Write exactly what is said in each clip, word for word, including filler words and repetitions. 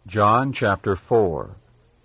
John chapter four.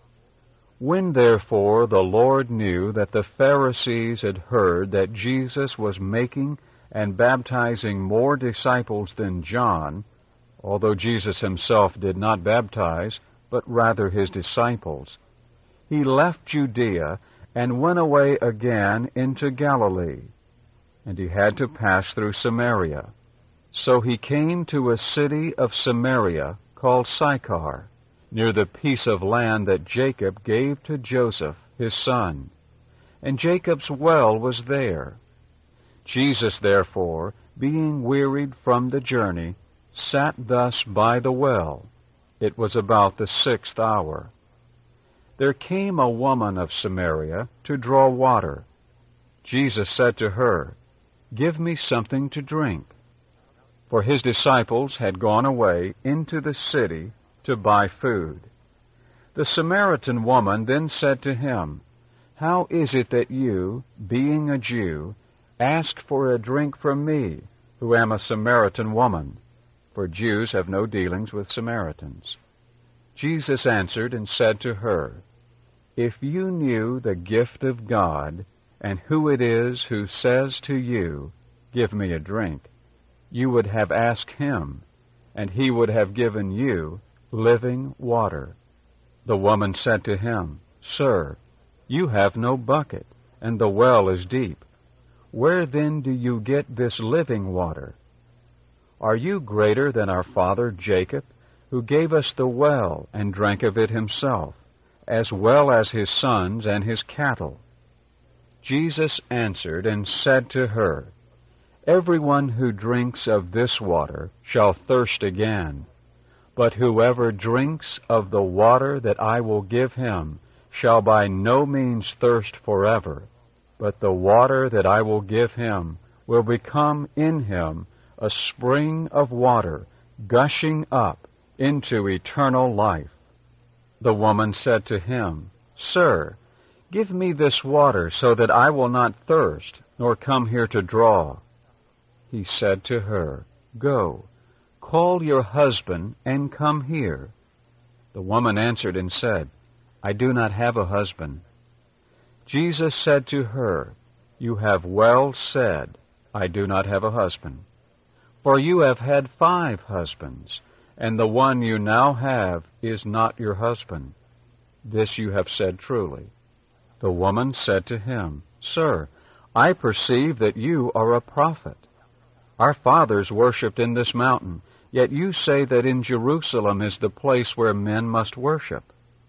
When therefore the Lord knew that the Pharisees had heard that Jesus was making and baptizing more disciples than John, although Jesus himself did not baptize, but rather his disciples, he left Judea and went away again into Galilee. And he had to pass through Samaria. So he came to a city of Samaria called Sychar, near the piece of land that Jacob gave to Joseph, his son. And Jacob's well was there. Jesus, therefore, being wearied from the journey, sat thus by the well. It was about the sixth hour. There came a woman of Samaria to draw water. Jesus said to her, "Give me something to drink." For his disciples had gone away into the city to buy food. The Samaritan woman then said to him, "How is it that you, being a Jew, ask for a drink from me, who am a Samaritan woman?" For Jews have no dealings with Samaritans. Jesus answered and said to her, "If you knew the gift of God, and who it is who says to you, 'Give me a drink,' you would have asked him, and he would have given you living water." The woman said to him, "Sir, you have no bucket, and the well is deep. Where then do you get this living water? Are you greater than our father Jacob, who gave us the well and drank of it himself, as well as his sons and his cattle?" Jesus answered and said to her, "Everyone who drinks of this water shall thirst again. But whoever drinks of the water that I will give him shall by no means thirst forever, but the water that I will give him will become in him a spring of water gushing up into eternal life." The woman said to him, "Sir, give me this water so that I will not thirst, nor come here to draw." He said to her, "Go, call your husband and come here." The woman answered and said, "I do not have a husband." Jesus said to her, "You have well said, 'I do not have a husband.' For you have had five husbands, and the one you now have is not your husband. This you have said truly." The woman said to him, "Sir, I perceive that you are a prophet. Our fathers worshipped in this mountain, yet you say that in Jerusalem is the place where men must worship."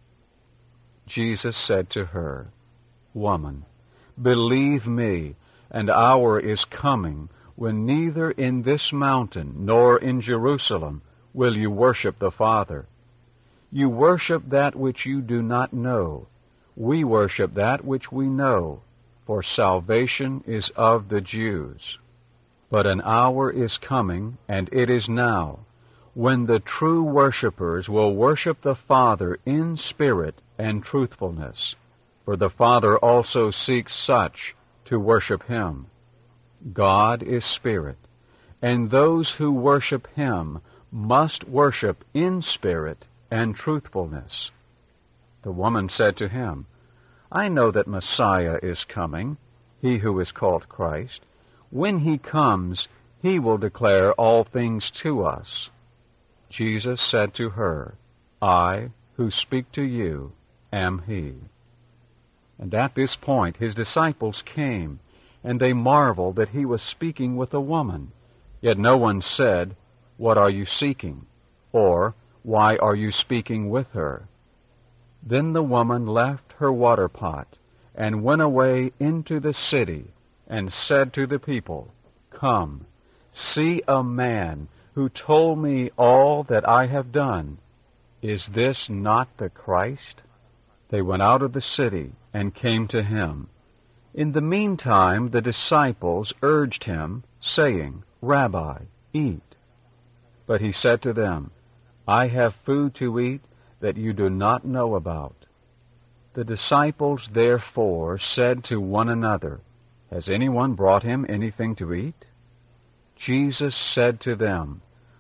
Jesus said to her, "Woman, believe me, an hour is coming when neither in this mountain nor in Jerusalem will you worship the Father. You worship that which you do not know. We worship that which we know, for salvation is of the Jews. But an hour is coming, and it is now, when the true worshippers will worship the Father in spirit and truthfulness, for the Father also seeks such to worship him. God is spirit, and those who worship him must worship in spirit and truthfulness." The woman said to him, "I know that Messiah is coming, he who is called Christ. When he comes, he will declare all things to us." Jesus said to her, "I, who speak to you, am he." And at this point his disciples came, and they marveled that he was speaking with a woman. Yet no one said, "What are you seeking?" or "Why are you speaking with her?" Then the woman left her water pot and went away into the city and said to the people, "Come, see a man who told me all that I have done. Is this not the Christ?" They went out of the city and came to him. In the meantime the disciples urged him, saying, "Rabbi, eat." But he said to them, "I have food to eat that you do not know about." The disciples therefore said to one another, "Has anyone brought him anything to eat?" Jesus said to them,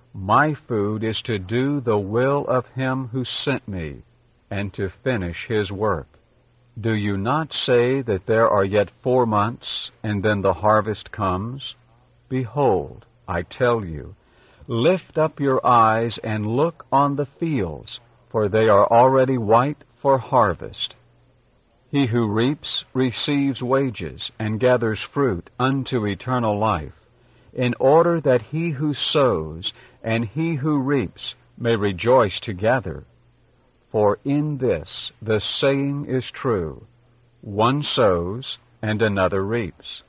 My food is to do the will of him who sent me, and to finish his work. Do you not say that there are yet four months, and then the harvest comes? Behold, I tell you, lift up your eyes and look on the fields, for they are already white for harvest. He who reaps receives wages, and gathers fruit unto eternal life, in order that he who sows and he who reaps may rejoice together. For in this the saying is true, one sows and another reaps.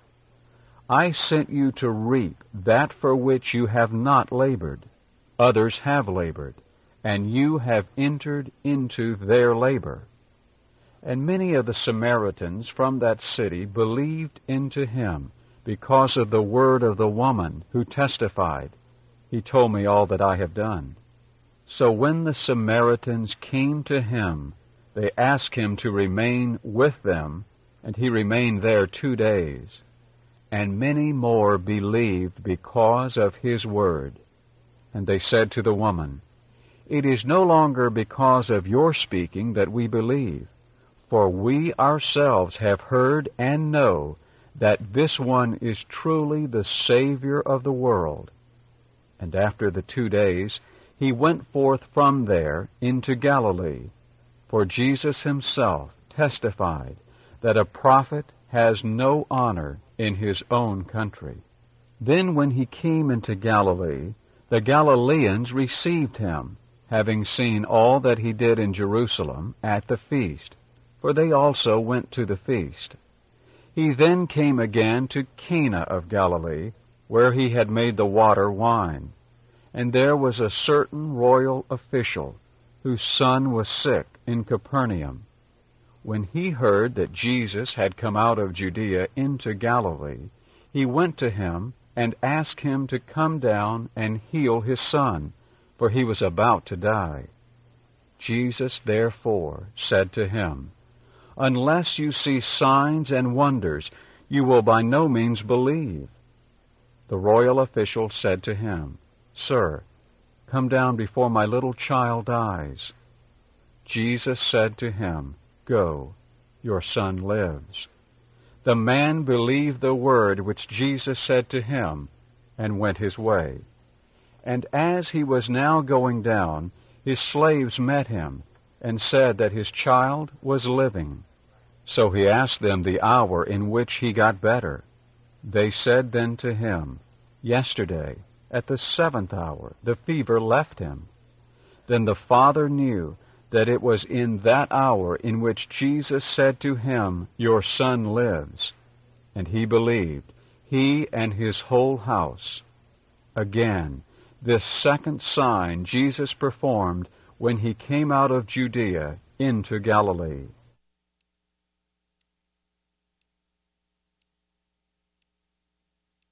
I sent you to reap that for which you have not labored. Others have labored, and you have entered into their labor. And many of the Samaritans from that city believed into him because of the word of the woman who testified, "He told me all that I have done." So when the Samaritans came to him, they asked him to remain with them, and he remained there two days. And many more believed because of his word. And they said to the woman, "It is no longer because of your speaking that we believe, for we ourselves have heard and know that this one is truly the Savior of the world." And after the two days, he went forth from there into Galilee, for Jesus himself testified that a prophet has no honor in his own country. Then when he came into Galilee, the Galileans received him, having seen all that he did in Jerusalem at the feast, for they also went to the feast. He then came again to Cana of Galilee, where he had made the water wine. And there was a certain royal official, whose son was sick in Capernaum. When he heard that Jesus had come out of Judea into Galilee, he went to him and asked him to come down and heal his son, for he was about to die. Jesus therefore said to him, "Unless you see signs and wonders, you will by no means believe." The royal official said to him, "Sir, come down before my little child dies." Jesus said to him, "Go, your son lives." The man believed the word which Jesus said to him, and went his way. And as he was now going down, his slaves met him, and said that his child was living. So he asked them the hour in which he got better. They said then to him, "Yesterday, at the seventh hour, the fever left him." Then the father knew that it was in that hour in which Jesus said to him, "Your son lives." And he believed, he and his whole house. Again, this second sign Jesus performed when he came out of Judea into Galilee.